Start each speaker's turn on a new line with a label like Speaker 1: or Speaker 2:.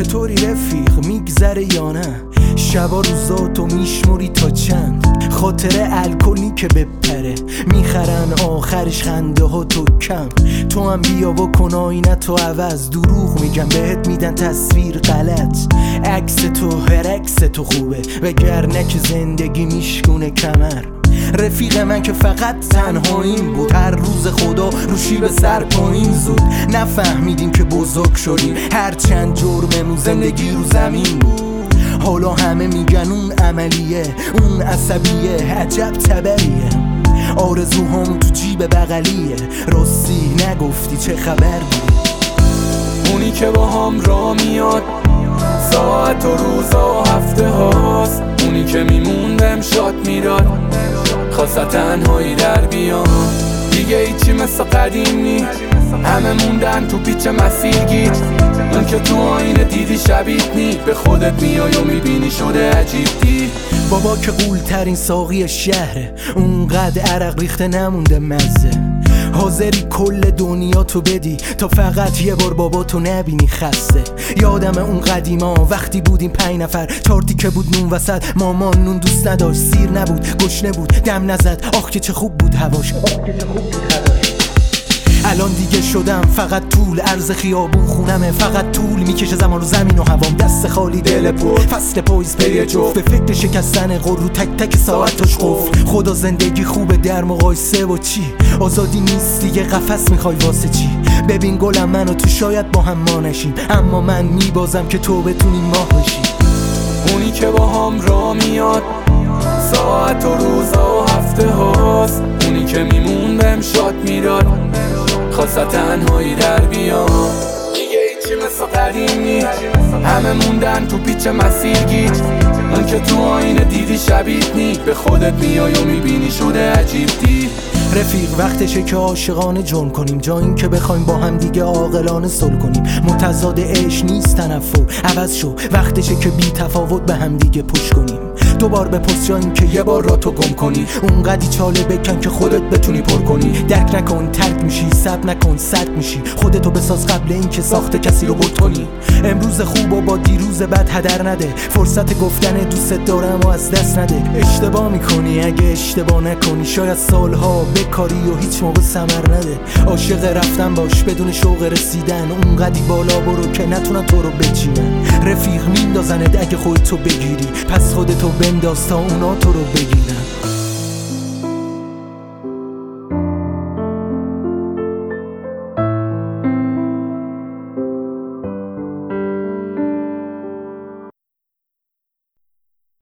Speaker 1: چطوری رفیق میگذره یا نه؟ شبا روزاتو میشموری تا چند؟ خاطر الکلی که بپره میخرن آخرش خنده ها تو کم. تو هم بیا بکن آینتو عوض، دروغ میگم بهت میدن تصویر غلط. عکس تو هر عکس تو خوبه وگرنه که زندگی میشکونه کمر. رفیق من که فقط تنهاییم بود، هر روز خدا روشی به سر پایین زود. نفهمیدیم که بزرگ شدیم، هر چند جرممون زندگی رو زمین بود. حالا همه میگن اون عملیه، اون عصبیه، عجب تبریه. آرزوهامون تو جیب بغلیه، راستی نگفتی چه خبر بود؟
Speaker 2: اونی که با هم را میاد ساعت و روزا و هفته هاست، اونی که میموندم شاد میداد خواسته تنهایی در بیان. دیگه ایچی مثل قدیم نی، همه موندن تو پیچ مسیر گیج. اون که تو آینه دیدی شبیه نی، به خودت میای و میبینی شده عجیب دی.
Speaker 1: بابا که قولترین ساقی شهره، اونقدر عرق ریخته نمونده مزه. حاضری کل دنیا تو بدی تا فقط یه بار بابا تو نبینی خسته. یادم اون قدیما وقتی بودیم 5 نفر، 4 تیکه بود نون وسط، مامان نون دوست نداشت، سیر نبود، گشنه بود، دم نزد، آخ که چه خوب بود هواش. الان دیگه شدم فقط طول، عرض خیابون خونمه، فقط طول میکشه زمان رو زمین و هوام، دست خالی دل پر، فصل پاییز پی جفت، به فکر شکستن قرو تک تک ساعتش قفل. خدا زندگی خوبه در مقایسه با چی؟ آزادی نیست دیگه، قفس میخوای واسه چی؟ ببین گلم منو تو شاید با هم ما نشیم، اما من میبازم که تو بتونی ماه بشی.
Speaker 2: اونی که با هم را میاد ساعت و روزا و هفته هاست، اونی که میموندم شاد میداد خواسته تنهایی در بیان. دیگه ایچی مثل قدیم نی، همه موندن تو پیچ مسیر گیج. اون که تو آینه دیدی شبیه نی، به خودت میای و میبینی شده عجیب دی.
Speaker 1: رفیق وقتشه که عاشقانه جرم کنیم، جا این که بخوایم با هم دیگه عاقلانه صلح کنیم. متضاد عشق نیست تنفر، عوض شو، وقتشه که بی تفاوت به هم دیگه پوش کنیم. دوبار بپرس جا این که یه بار را تو گم کنی، اونقدی چاله بکن که خودت بتونی پر کنی. درک نکن ترک میشی، صبر نکن سرد میشی، خودتو بساز قبل این که ساخت کسی رو برد کنی. امروز خوب و با دیروز بد هدر نده، فرصت گفتن دوست دارم و از دست نده. اشتباه میکنی اگه اشتباه نکنی، شاید سالها بکاری و هیچ موقع ثمر نده. عاشق رفتن باش بدون شوق رسیدن، اونقدی بالا برو که نتونن تو رو بچینن. رفیق میندازنت اگه خودتو بگیری، پس خودتو بنداز تا اونا تو رو بگیرن.